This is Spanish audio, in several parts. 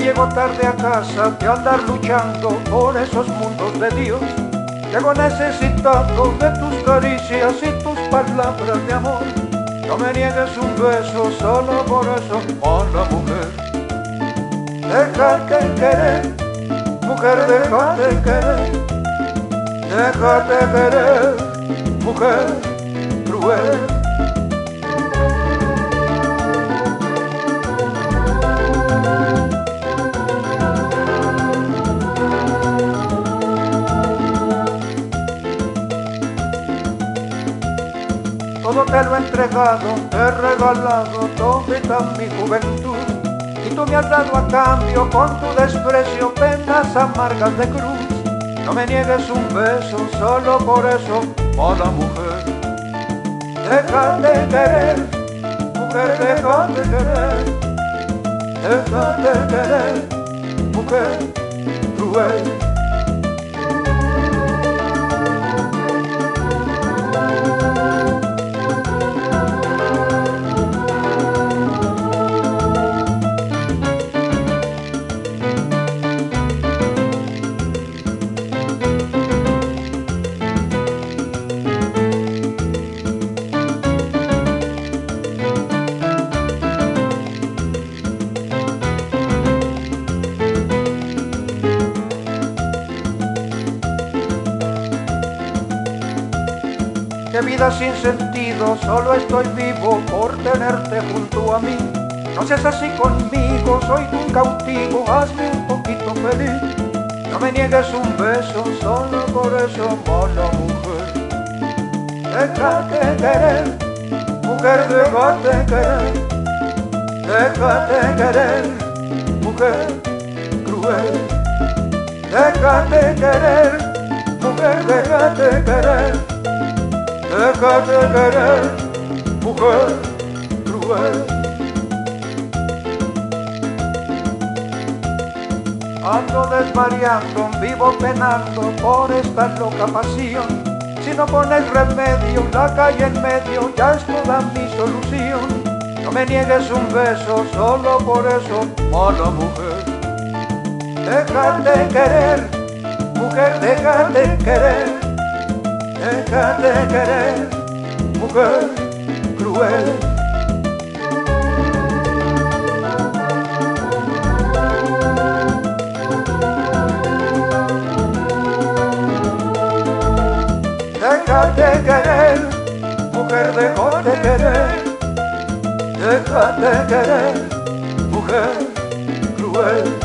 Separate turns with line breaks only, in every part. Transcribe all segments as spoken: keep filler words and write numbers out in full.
llego tarde a casa de andar luchando por esos mundos de Dios. Llego necesitado de tus caricias y tus palabras de amor. No me niegues un beso solo por eso, mala mujer. Déjate querer, mujer, déjate querer. Déjate querer, mujer cruel. Todo te lo he entregado, te he regalado toda mi juventud. Y tú me has dado a cambio con tu desprecio penas amargas de cruz. No me niegues un beso solo por eso, mala mujer. Déjate querer, mujer, déjate querer. Déjate querer, mujer cruel. Qué vida sin sentido, solo estoy vivo por tenerte junto a mí. No seas así conmigo, soy tu cautivo, hazme un poquito feliz. No me niegues un beso, solo por eso, mala mujer. Déjate querer, mujer, déjate querer. Déjate querer, mujer cruel. Déjate querer, mujer, déjate querer. Déjate querer, mujer cruel. Ando desvariando, vivo penando por esta loca pasión. Si no pones remedio, la calle en medio ya es toda mi solución. No me niegues un beso, solo por eso, mala mujer. Déjate querer, mujer, déjate querer. Déjate querer, mujer cruel. Déjate querer, mujer, déjate querer. Déjate querer, mujer cruel.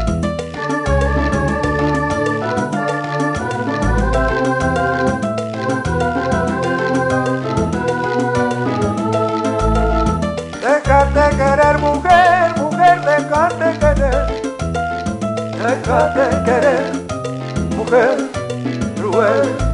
Déjate querer, mujer, mujer, déjate querer. Déjate querer, mujer cruel.